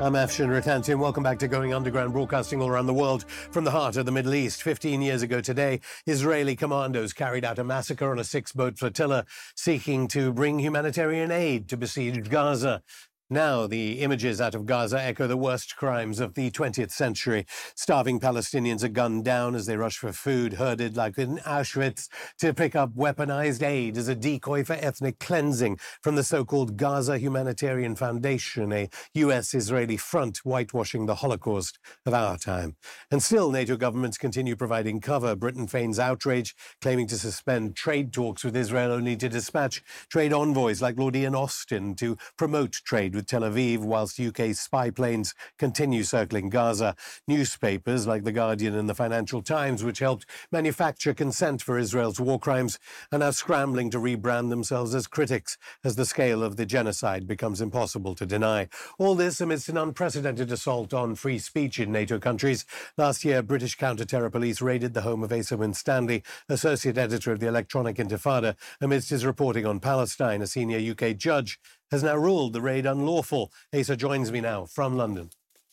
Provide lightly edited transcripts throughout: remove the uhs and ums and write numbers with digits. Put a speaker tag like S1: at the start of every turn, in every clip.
S1: I'm Afshin Rattansi. Welcome back to Going Underground, broadcasting all around the world from the heart of the Middle East. 15 years ago today, Israeli commandos carried out a massacre on a 6-boat flotilla seeking to bring humanitarian aid to besieged Gaza. Now, the images out of Gaza echo the worst crimes of the 20th century. Starving Palestinians are gunned down as they rush for food, herded like in Auschwitz to pick up weaponized aid as a decoy for ethnic cleansing from the so-called Gaza Humanitarian Foundation, a U.S.-Israeli front whitewashing the Holocaust of our time. And still, NATO governments continue providing cover. Britain feigns outrage, claiming to suspend trade talks with Israel only to dispatch trade envoys like Lord Ian Austin to promote trade with Tel Aviv, whilst UK spy planes continue circling Gaza. Newspapers like The Guardian and the Financial Times, which helped manufacture consent for Israel's war crimes, are now scrambling to rebrand themselves as critics as the scale of the genocide becomes impossible to deny. All this amidst an unprecedented assault on free speech in NATO countries. Last year, British counter-terror police raided the home of Asa Winstanley, associate editor of the Electronic Intifada, amidst his reporting on Palestine. A senior UK judge has now ruled the raid unlawful. Asa joins me now from London.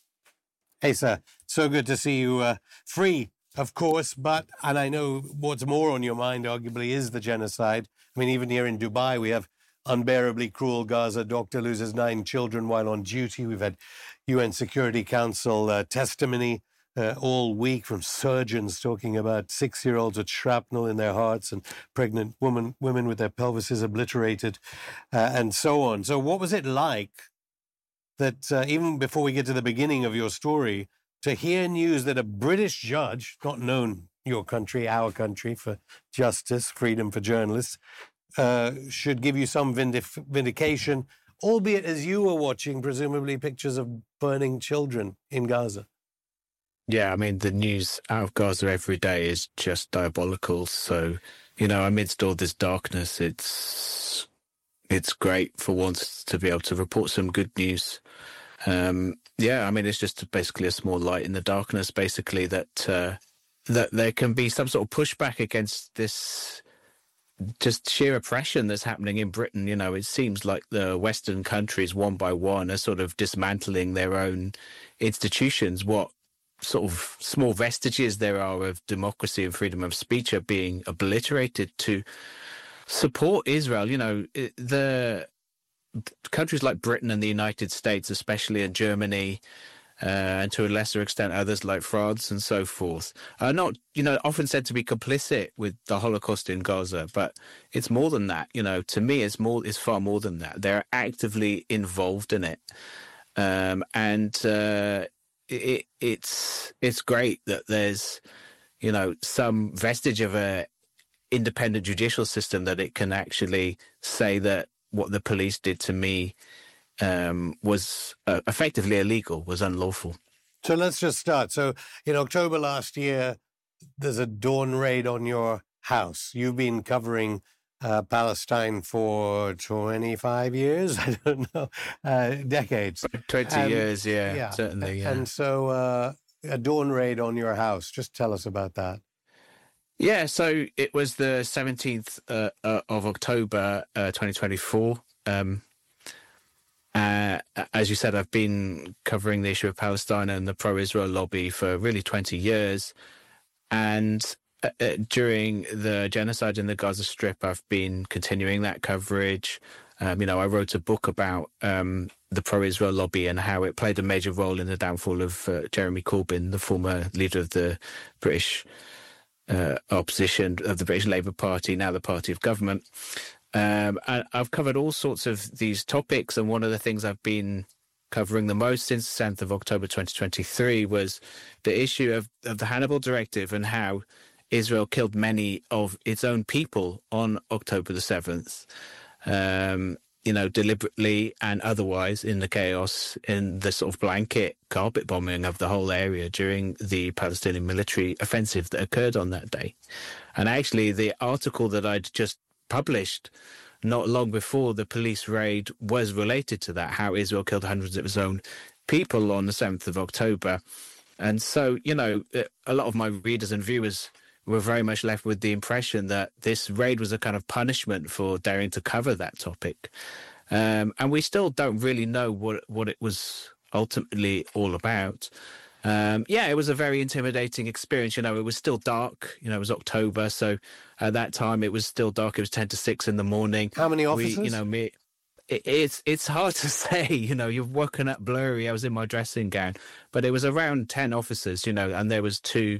S1: Asa, so good to see you free, of course, and I know what's more on your mind, arguably, is the genocide. I mean, even here in Dubai, we have unbearably cruel Gaza doctor loses 9 children while on duty. We've had UN Security Council testimony all week from surgeons talking about 6-year-olds with shrapnel in their hearts and pregnant women with their pelvises obliterated and so on. So what was it like that even before we get to the beginning of your story, to hear news that a British judge, not known your country, our country, for justice, freedom for journalists, should give you some vindication, albeit as you were watching, presumably, pictures of burning children in Gaza?
S2: Yeah, I mean, the news out of Gaza every day is just diabolical. So, amidst all this darkness, it's great for once to be able to report some good news. Yeah, I mean, it's just basically a small light in the darkness, basically, that there can be some sort of pushback against this just sheer oppression that's happening in Britain. It seems like the Western countries, one by one, are sort of dismantling their own institutions. What sort of small vestiges there are of democracy and freedom of speech are being obliterated to support Israel. The countries like Britain and the United States, especially in Germany, and to a lesser extent others like France and so forth, are not, often said to be complicit with the Holocaust in Gaza, but it's more than that. To me, it's far more than that. They're actively involved in it, It's great that there's, some vestige of a independent judicial system, that it can actually say that what the police did to me was effectively illegal, was unlawful.
S1: So let's just start. So in October last year, there's a dawn raid on your house. You've been covering Palestine for 25 years, I don't know, decades.
S2: 20 years, yeah, certainly. Yeah.
S1: And so a dawn raid on your house. Just tell us about that.
S2: Yeah, so it was the 17th of October, 2024. As you said, I've been covering the issue of Palestine and the pro-Israel lobby for really 20 years. And during the genocide in the Gaza Strip, I've been continuing that coverage. I wrote a book about the pro-Israel lobby and how it played a major role in the downfall of Jeremy Corbyn, the former leader of the British opposition of the British Labour Party, now the party of government. I've covered all sorts of these topics, and one of the things I've been covering the most since the 7th of October 2023 was the issue of the Hannibal Directive and how Israel killed many of its own people on October the 7th, deliberately and otherwise, in the chaos, in the sort of blanket carpet bombing of the whole area during the Palestinian military offensive that occurred on that day. And actually, the article that I'd just published not long before the police raid was related to that, how Israel killed hundreds of its own people on the 7th of October. And so, a lot of my readers and viewers were very much left with the impression that this raid was a kind of punishment for daring to cover that topic. And we still don't really know what it was ultimately all about. It was a very intimidating experience. It was still dark. It was October, so at that time it was still dark. It was 10 to 6 in the morning.
S1: How many officers?
S2: It's hard to say. You've woken up blurry. I was in my dressing gown, but it was around 10 officers. And there was two.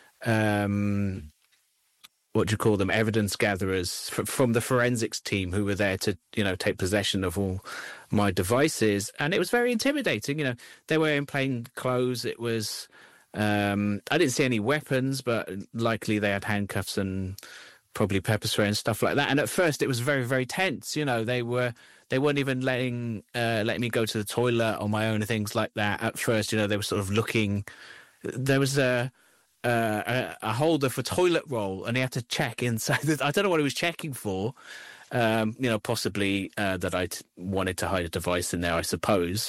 S2: What do you call them? Evidence gatherers from the forensics team who were there to, take possession of all my devices. And it was very intimidating. They were in plain clothes. It was, I didn't see any weapons, but likely they had handcuffs and probably pepper spray and stuff like that. And at first it was very, very tense. They weren't even letting me go to the toilet on my own and things like that. At first, they were sort of looking. There was a holder for toilet roll, and he had to check inside. I don't know what he was checking for. Possibly that I wanted to hide a device in there, I suppose.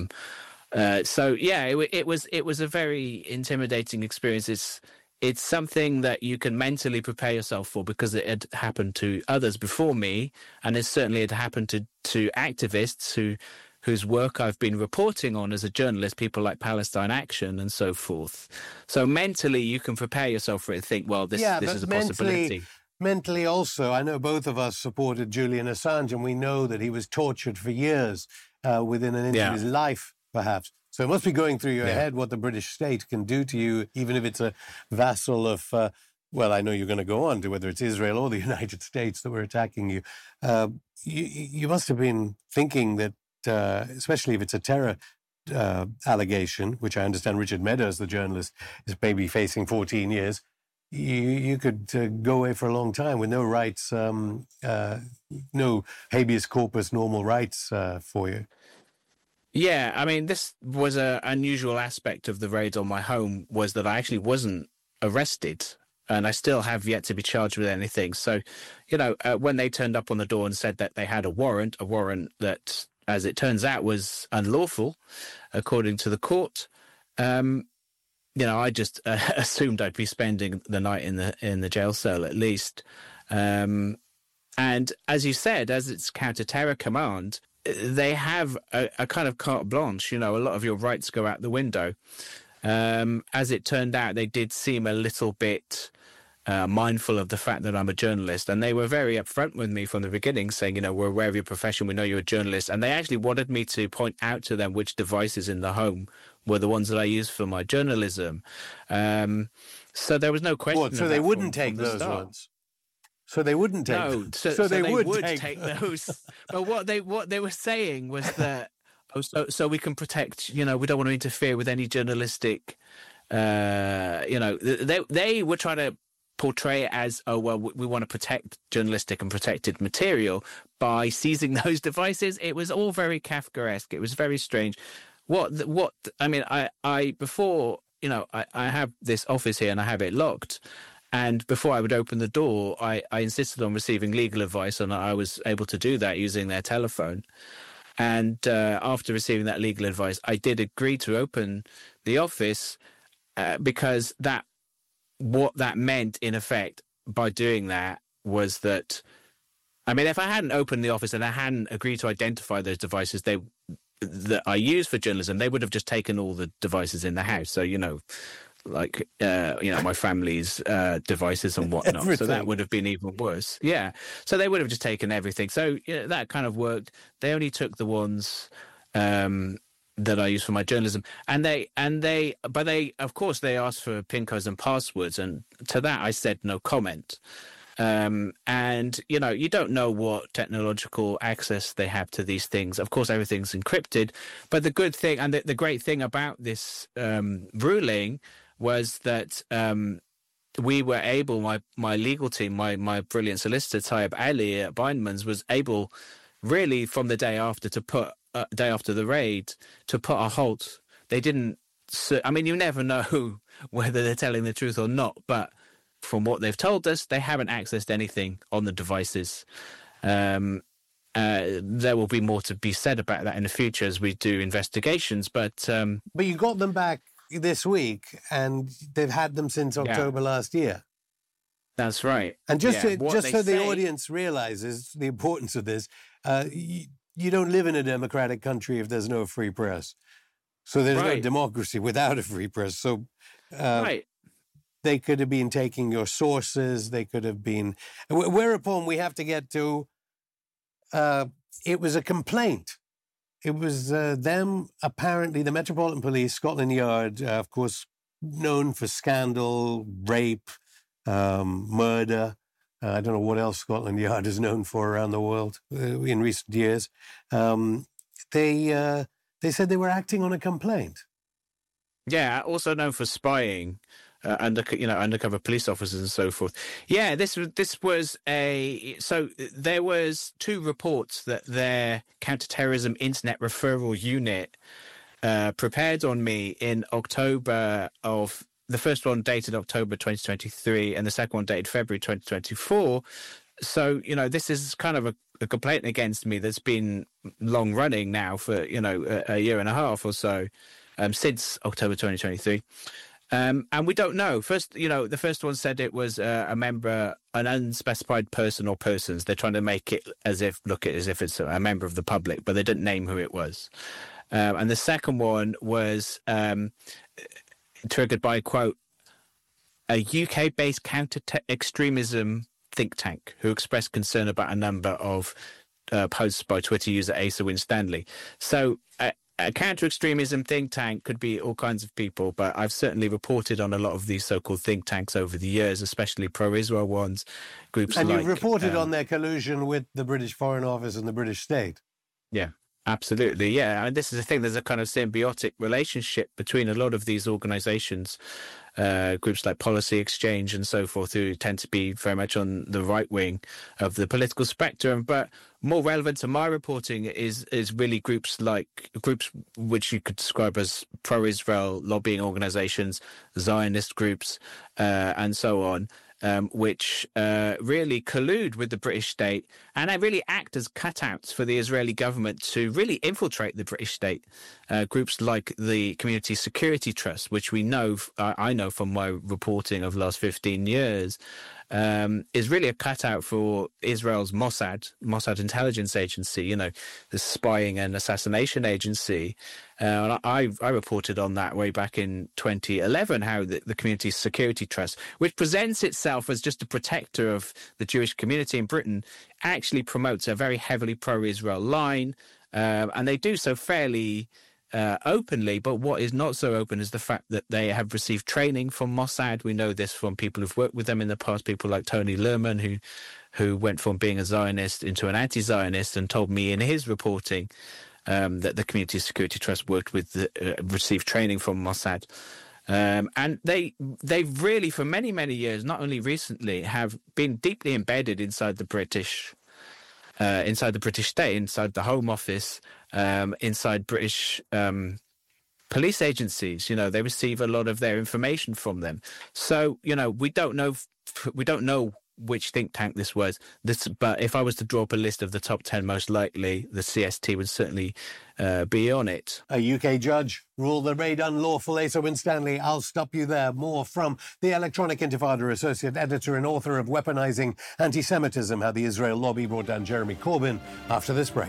S2: It was a very intimidating experience. It's something that you can mentally prepare yourself for because it had happened to others before me, and it certainly had happened to activists whose work I've been reporting on as a journalist, people like Palestine Action and so forth. So mentally, you can prepare yourself for it and think, well, this is a possibility.
S1: Mentally also, I know both of us supported Julian Assange, and we know that he was tortured for years within an inch of his life, perhaps. So it must be going through your head what the British state can do to you, even if it's a vassal of, I know you're going to go on to whether it's Israel or the United States that were attacking you. You must have been thinking that, especially if it's a terror allegation, which I understand Richard Meadows, the journalist, is maybe facing 14 years, you could go away for a long time with no rights, no habeas corpus normal rights for you.
S2: Yeah, I mean, this was an unusual aspect of the raid on my home, was that I actually wasn't arrested, and I still have yet to be charged with anything. So, when they turned up on the door and said that they had a warrant that, as it turns out, was unlawful, according to the court, I just assumed I'd be spending the night in the jail cell at least. And as you said, as it's counter-terror command, they have a kind of carte blanche. A lot of your rights go out the window. As it turned out, they did seem a little bit mindful of the fact that I'm a journalist, and they were very upfront with me from the beginning, saying, we're aware of your profession, we know you're a journalist, and they actually wanted me to point out to them which devices in the home were the ones that I used for my journalism. So there was no question.
S1: So they wouldn't take those ones. So they wouldn't take.
S2: No, so they would take those. But what they were saying was that so we can protect. We don't want to interfere with any journalistic. They were trying to portray it as, we want to protect journalistic and protected material by seizing those devices. It was all very Kafkaesque. It was very strange. I have this office here and I have it locked. And before I would open the door, I insisted on receiving legal advice, and I was able to do that using their telephone. And after receiving that legal advice, I did agree to open the office because what that meant, in effect, by doing that was that, if I hadn't opened the office and I hadn't agreed to identify those devices that I use for journalism, they would have just taken all the devices in the house. So, my family's devices and whatnot. Everything. So that would have been even worse. Yeah. So they would have just taken everything. So that kind of worked. They only took the ones that I use for my journalism, but they of course they asked for PIN codes and passwords, and to that I said no comment. And you don't know what technological access they have to these things. Of course, everything's encrypted. But the good thing and the great thing about this ruling was that we were able, my legal team, my brilliant solicitor Tayyip Ali at Bindmans was able, really from the day after day after the raid, to put a halt. They didn't. You never know whether they're telling the truth or not, but from what they've told us, they haven't accessed anything on the devices. There will be more to be said about that in the future as we do investigations. But
S1: you got them back this week, and they've had them since October last year.
S2: That's right.
S1: And just so the audience realizes the importance of this, you don't live in a democratic country if there's no free press. So there's no
S2: Right.
S1: democracy without a free press. So
S2: Right.
S1: they could have been taking your sources. They could have been. Whereupon we have to get to. It was a complaint. It was them, apparently, the Metropolitan Police, Scotland Yard, of course, known for scandal, rape, murder. I don't know what else Scotland Yard is known for around the world in recent years. They said they were acting on a complaint.
S2: Yeah, also known for spying, undercover police officers and so forth. Yeah, this was so there was 2 reports that their counterterrorism internet referral unit prepared on me in October of. The first one dated October 2023 and the second one dated February 2024. So, this is kind of a complaint against me that's been long running now for, a year and a half or so, since October 2023. And we don't know. First, the first one said it was a member, an unspecified person or persons. They're trying to make it as if it's a member of the public, but they didn't name who it was. And the second one was triggered by, quote, a UK-based counter-extremism think tank who expressed concern about a number of posts by Twitter user Asa Winstanley. So a counter-extremism think tank could be all kinds of people, but I've certainly reported on a lot of these so-called think tanks over the years, especially pro-Israel ones, groups
S1: and
S2: like...
S1: you've reported on their collusion with the British Foreign Office and the British state.
S2: Yeah. Absolutely, yeah. And this is the thing, there's a kind of symbiotic relationship between a lot of these organisations, groups like Policy Exchange and so forth, who tend to be very much on the right wing of the political spectrum. But more relevant to my reporting is really groups which you could describe as pro-Israel lobbying organisations, Zionist groups, and so on. Which really collude with the British state and they really act as cutouts for the Israeli government to really infiltrate the British state. Groups like the Community Security Trust, which we know, I know from my reporting of the last 15 years, is really a cutout for Israel's Mossad intelligence agency, the spying and assassination agency. And I reported on that way back in 2011, how the Community Security Trust, which presents itself as just a protector of the Jewish community in Britain, actually promotes a very heavily pro-Israel line. And they do so fairly openly, but what is not so open is the fact that they have received training from Mossad. We know this from people who've worked with them in the past, people like Tony Lerman, who went from being a Zionist into an anti-Zionist and told me in his reporting that the Community Security Trust received training from Mossad. And they've really, for many, many years, not only recently, have been deeply embedded inside the British state, inside the Home Office, inside British police agencies. They receive a lot of their information from them. So, we don't know which think tank this was. But if I was to draw up a list of the top 10 most likely, the CST would certainly be on it.
S1: A UK judge ruled the raid unlawful. Asa Winstanley, I'll stop you there. More from the Electronic Intifada associate editor and author of Weaponizing Anti-Semitism, How the Israel Lobby Brought Down Jeremy Corbyn, after this break.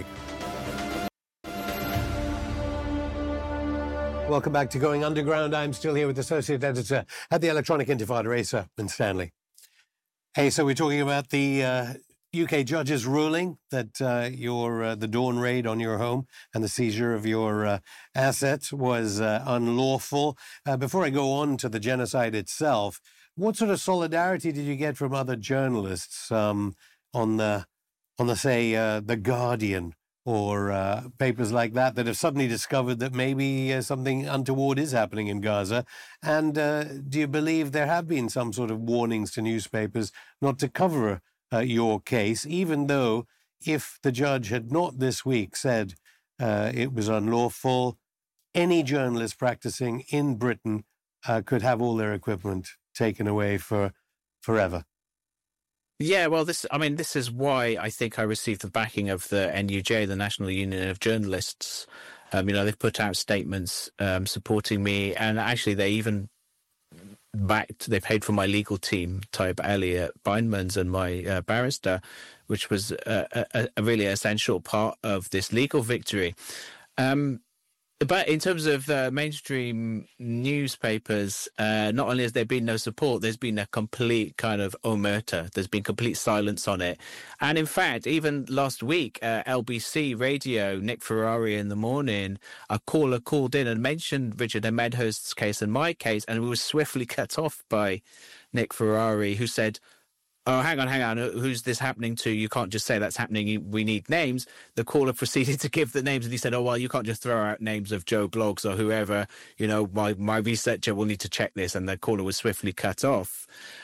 S1: Welcome back to Going Underground. I'm still here with associate editor at the Electronic Intifada, Asa Winstanley. Hey, so we're talking about the UK judge's ruling that the Dawn raid on your home and the seizure of your assets was unlawful. Before I go on to the genocide itself, what sort of solidarity did you get from other journalists on the The Guardian or papers like that have suddenly discovered that maybe something untoward is happening in Gaza? And do you believe there have been some sort of warnings to newspapers not to cover your case, even though if the judge had not this week said it was unlawful, any journalist practicing in Britain could have all their equipment taken away forever?
S2: Yeah, well, this is why I think I received the backing of the NUJ, the National Union of Journalists. They've put out statements supporting me, and actually they even they paid for my legal team, Taib Ali at Bindmans and my barrister, which was a really essential part of this legal victory. But in terms of mainstream newspapers, not only has there been no support, there's been a complete kind of omerta. There's been complete silence on it. And in fact, even last week, LBC Radio, Nick Ferrari in the morning, a caller called in and mentioned Richard Medhurst's case and my case, and we were swiftly cut off by Nick Ferrari, who said, "Oh, hang on. Who's this happening to? You can't just say that's happening. We need names." The caller proceeded to give the names, and he said, "Oh, well, you can't just throw out names of Joe Bloggs or whoever. You know, my researcher will need to check this." And the caller was swiftly cut off.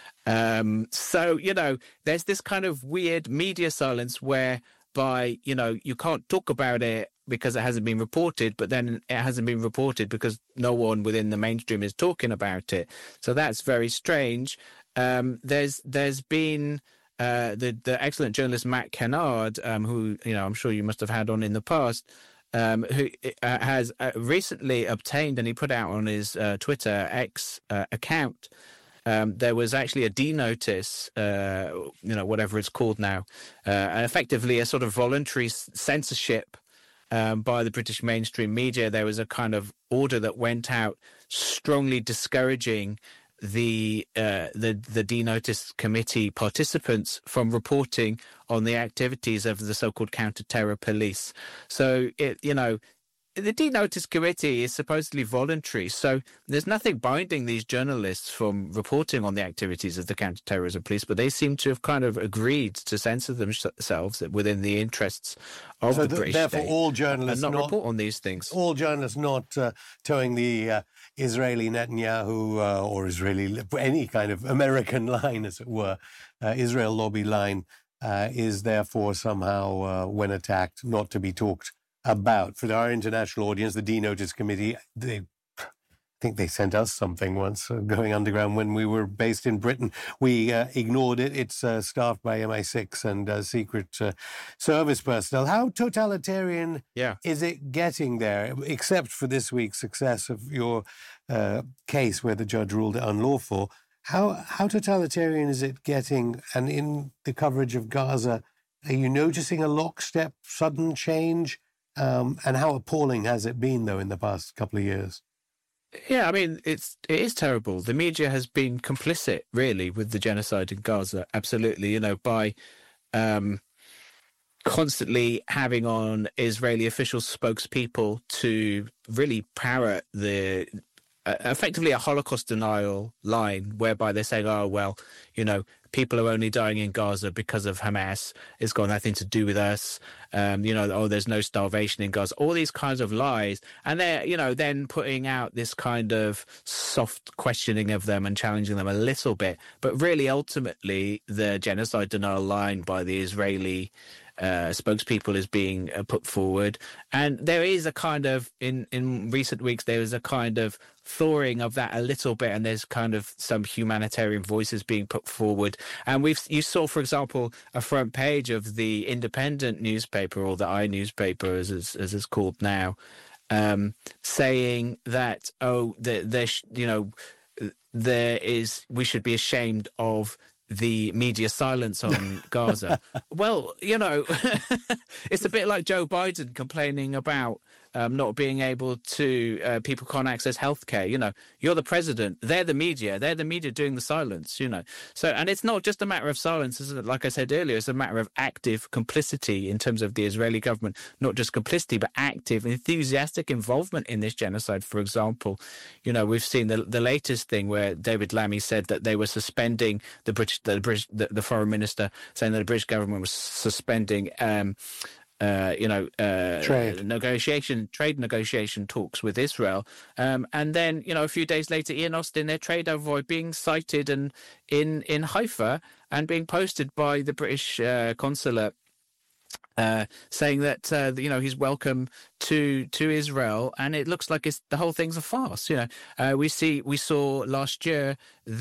S2: So, you know, there's this kind of weird media silence whereby, you know, you can't talk about it because it hasn't been reported, but then it hasn't been reported because no one within the mainstream is talking about it. So that's very strange. There's been the excellent journalist Matt Kennard, who, you know, I'm sure you must have had on in the past, who has recently obtained, and he put out on his Twitter X account, there was actually a D notice, you know, whatever it's called now, effectively a sort of voluntary censorship by the British mainstream media. There was a kind of order that went out strongly discouraging the D-Notice committee participants from reporting on the activities of the so-called counter-terror police. So, the D-Notice committee is supposedly voluntary, so there's nothing binding these journalists from reporting on the activities of the counter-terrorism police, but they seem to have kind of agreed to censor themselves within the interests of the British
S1: therefore,
S2: state,
S1: all journalists
S2: and not report on these things.
S1: All journalists not towing the Israeli Netanyahu or Israeli, any kind of American line, as it were, Israel lobby line, is therefore somehow, when attacked, not to be talked about. For our international audience, the D-Notice Committee, I think they sent us something once, Going Underground, when we were based in Britain. We ignored it. It's staffed by MI6 and Secret Service personnel. How totalitarian is it getting there, except for this week's success of your case where the judge ruled it unlawful? How totalitarian is it getting? And in the coverage of Gaza, are you noticing a lockstep, sudden change? And how appalling has it been, though, in the past couple of years?
S2: Yeah, I mean, it is terrible. The media has been complicit, really, with the genocide in Gaza. Absolutely, you know, by constantly having on Israeli official spokespeople to really parrot the effectively a Holocaust denial line, whereby they're saying, "Oh, well, you know, people are only dying in Gaza because of Hamas. It's got nothing to do with us. You know, oh, there's no starvation in Gaza." All these kinds of lies. And they're, you know, then putting out this kind of soft questioning of them and challenging them a little bit. But really, ultimately, the genocide denial line by the Israeli spokespeople is being put forward. And there is a kind of, in recent weeks, there is a kind of thawing of that a little bit, and there's kind of some humanitarian voices being put forward. And you saw, for example, a front page of the Independent newspaper, or the iNewspaper as it's called now, saying that, we should be ashamed of the media silence on Gaza. Well, you know, it's a bit like Joe Biden complaining about not being able to, people can't access healthcare. You know, you're the president, they're the media doing the silence, you know. So, and it's not just a matter of silence, like I said earlier, it's a matter of active complicity in terms of the Israeli government, not just complicity, but active, enthusiastic involvement in this genocide. For example, you know, we've seen the latest thing where David Lammy said that they were suspending the foreign minister, saying that the British government was suspending trade negotiation talks with Israel. And then, you know, a few days later, Ian Austin, their trade envoy, being cited in Haifa and being posted by the British consulate, saying that he's welcome to Israel, and it looks like the whole thing's a farce. You know, we saw last year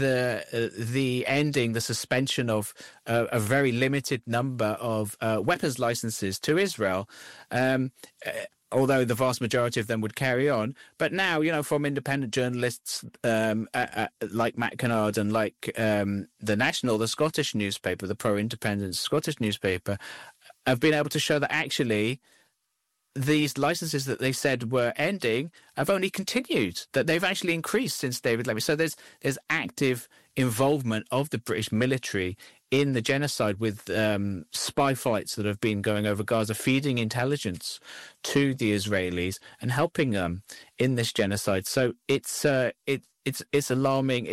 S2: the suspension of a very limited number of weapons licenses to Israel. Although the vast majority of them would carry on. But now, you know, from independent journalists like Matt Kennard and like The National, the Scottish newspaper, the pro-independent Scottish newspaper, have been able to show that actually these licenses that they said were ending have only continued, that they've actually increased since David Lammy. So there's active involvement of the British military in the genocide, with spy flights that have been going over Gaza, feeding intelligence to the Israelis and helping them in this genocide. So it's alarming.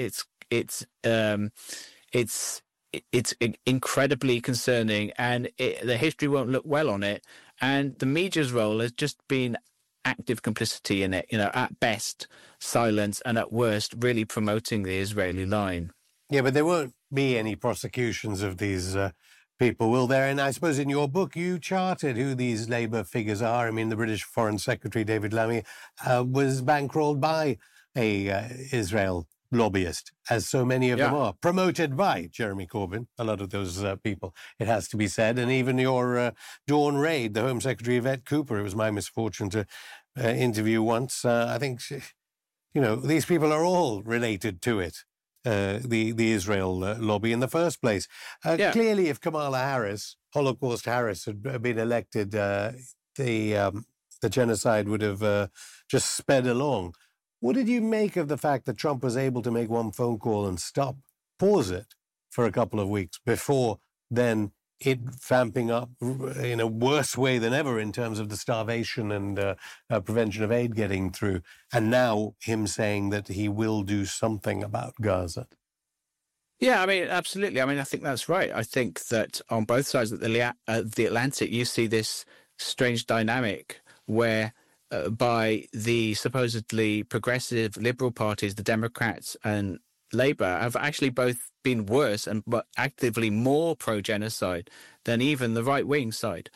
S2: It's incredibly concerning, and the history won't look well on it. And the media's role has just been active complicity in it, at best silence, and at worst really promoting the Israeli line.
S1: Yeah, but there won't be any prosecutions of these people, will there? And I suppose in your book you charted who these Labour figures are. I mean, the British Foreign Secretary David Lammy was bankrolled by a Israel lobbyist, as so many of them are, promoted by Jeremy Corbyn, a lot of those people, it has to be said. And even your Dawn Reid, the Home Secretary, Yvette Cooper, it was my misfortune to interview once. I think, these people are all related to it, the Israel lobby in the first place. Clearly, if Kamala Harris, Holocaust Harris, had been elected, the genocide would have just sped along. What did you make of the fact that Trump was able to make one phone call and pause it for a couple of weeks before then it vamping up in a worse way than ever in terms of the starvation and prevention of aid getting through, and now him saying that he will do something about Gaza?
S2: Yeah, I mean, absolutely. I mean, I think that's right. I think that on both sides of the Atlantic, you see this strange dynamic where by the supposedly progressive liberal parties, the Democrats and Labour, have actually both been worse and actively more pro-genocide than even the right-wing side.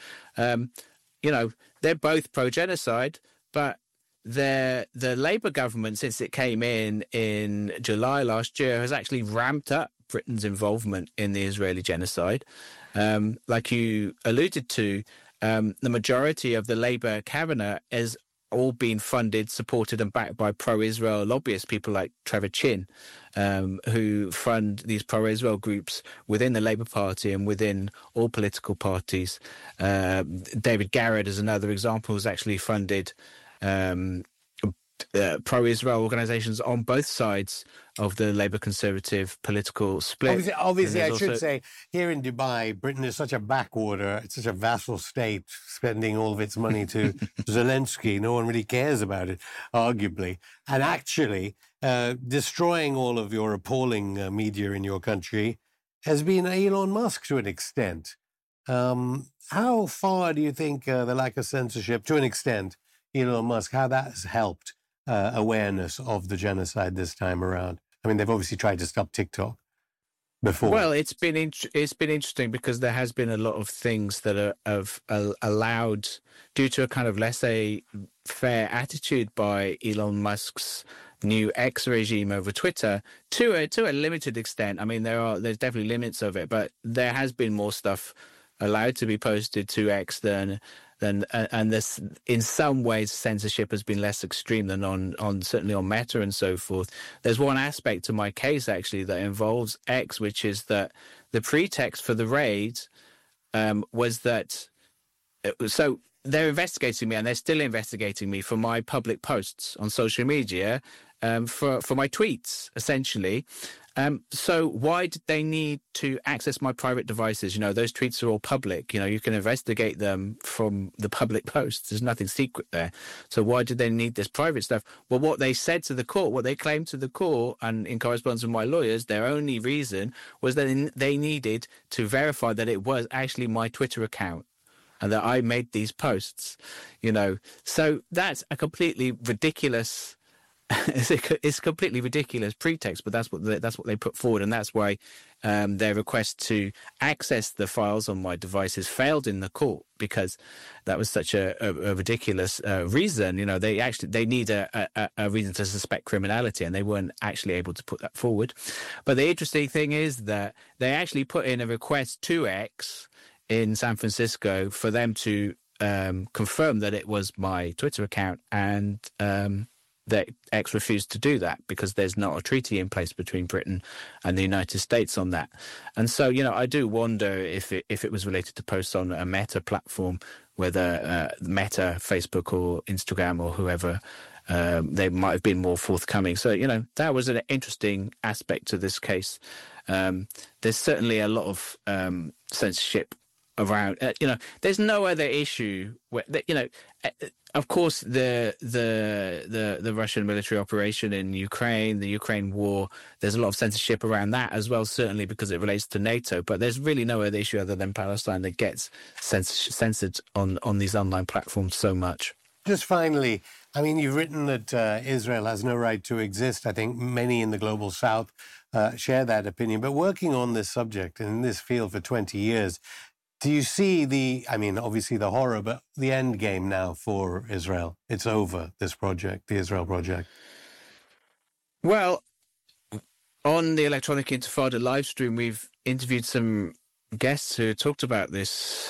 S2: They're both pro-genocide, but the Labour government, since it came in July last year, has actually ramped up Britain's involvement in the Israeli genocide. Like you alluded to, the majority of the Labour cabinet has all been funded, supported and backed by pro-Israel lobbyists, people like Trevor Chin, who fund these pro-Israel groups within the Labour Party and within all political parties. David Garrett is another example, who's actually funded pro-Israel organisations on both sides of the Labour Conservative political split.
S1: Obviously, I should say, here in Dubai, Britain is such a backwater, it's such a vassal state, spending all of its money to Zelensky. No one really cares about it, arguably. And actually, destroying all of your appalling media in your country has been Elon Musk to an extent. How far do you think the lack of censorship, to an extent, Elon Musk, how that has helped awareness of the genocide this time around? I mean, they've obviously tried to stop TikTok before.
S2: Well, it's been interesting because there has been a lot of things that have allowed, due to a kind of laissez-faire attitude by Elon Musk's new X regime over Twitter, to a limited extent. I mean, there's definitely limits of it, but there has been more stuff allowed to be posted to X than this, in some ways, censorship has been less extreme than on certainly on Meta and so forth. There's one aspect to my case actually that involves X, which is that the pretext for the raid was that. So they're investigating me, and they're still investigating me for my public posts on social media, for my tweets, essentially. So why did they need to access my private devices? Those tweets are all public. You can investigate them from the public posts. There's nothing secret there. So why did they need this private stuff? Well, what they said to the court, what they claimed to the court, and in correspondence with my lawyers, their only reason was that they needed to verify that it was actually my Twitter account and that I made these posts. So that's a completely ridiculous. It's a completely ridiculous pretext, but that's what they put forward, and that's why their request to access the files on my devices failed in the court, because that was such a ridiculous reason. They need a reason to suspect criminality, and they weren't actually able to put that forward. But the interesting thing is that they actually put in a request to X in San Francisco for them to confirm that it was my Twitter account, and the X refused to do that because there's not a treaty in place between Britain and the United States on that. And so, I do wonder if it was related to posts on a Meta platform, whether Meta, Facebook or Instagram or whoever, they might have been more forthcoming. So, that was an interesting aspect to this case. There's certainly a lot of censorship around. There's no other issue where, of course, the Russian military operation in Ukraine, the Ukraine war, there's a lot of censorship around that as well, certainly because it relates to NATO. But there's really no other issue other than Palestine that gets censored on these online platforms so much.
S1: Just finally, you've written that Israel has no right to exist. I think many in the global South share that opinion. But working on this subject and in this field for 20 years, do you see obviously the horror, but the end game now for Israel? It's over, this project, the Israel project.
S2: Well, on the Electronic Intifada live stream, we've interviewed some guests who talked about this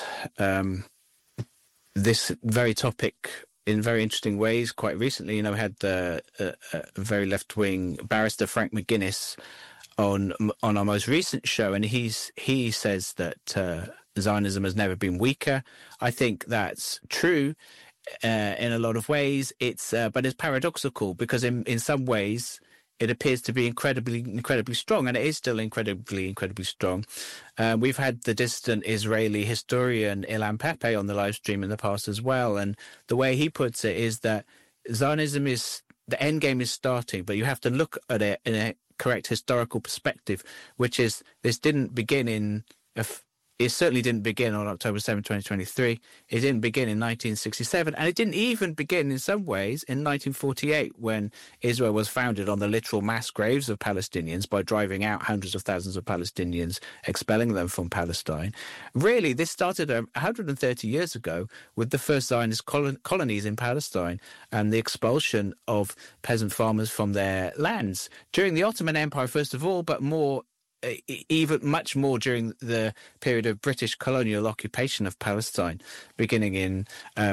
S2: very topic in very interesting ways quite recently. We had a very left-wing barrister, Frank McGuinness, on our most recent show, and he says that Zionism has never been weaker. I think that's true in a lot of ways. But it's paradoxical because in some ways it appears to be incredibly strong, and it is still incredibly strong. We've had the dissident Israeli historian Ilan Pappé on the live stream in the past as well, and the way he puts it is that Zionism is the end game is starting, but you have to look at it in a correct historical perspective, which is this didn't begin it certainly didn't begin on October 7, 2023. It didn't begin in 1967. And it didn't even begin, in some ways, in 1948, when Israel was founded on the literal mass graves of Palestinians by driving out hundreds of thousands of Palestinians, expelling them from Palestine. Really, this started 130 years ago with the first Zionist colonies in Palestine and the expulsion of peasant farmers from their lands. During the Ottoman Empire, first of all, but even much more during the period of British colonial occupation of Palestine, beginning in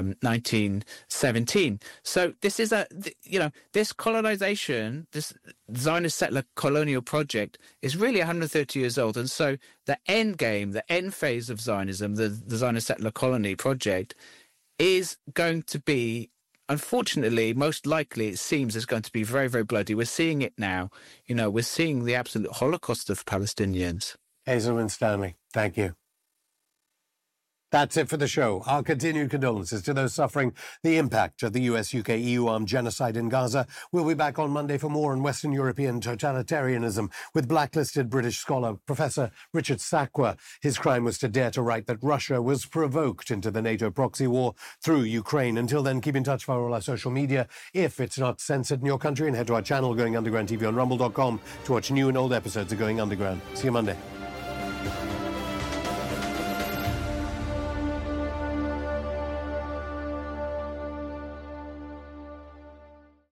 S2: 1917. So this is this colonization, this Zionist settler colonial project is really 130 years old. And so the end game, the end phase of Zionism, the Zionist settler colony project, is going to be, unfortunately, most likely, it seems, is going to be very, very bloody. We're seeing it now. We're seeing the absolute Holocaust of Palestinians.
S1: Hazel Winstanley, thank you. That's it for the show. Our continued condolences to those suffering the impact of the US-UK-EU armed genocide in Gaza. We'll be back on Monday for more on Western European totalitarianism with blacklisted British scholar Professor Richard Sakwa. His crime was to dare to write that Russia was provoked into the NATO proxy war through Ukraine. Until then, keep in touch via all our social media if it's not censored in your country, and head to our channel, Going Underground TV on rumble.com, to watch new and old episodes of Going Underground. See you Monday.